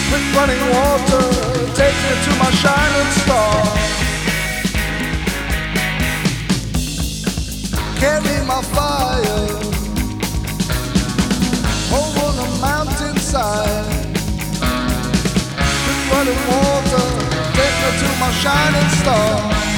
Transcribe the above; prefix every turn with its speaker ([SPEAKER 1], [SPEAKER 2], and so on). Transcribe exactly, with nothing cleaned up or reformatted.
[SPEAKER 1] Quick running water, take me to my shining star. Carry my fire over the mountainside. Quick running water, take me to my shining star.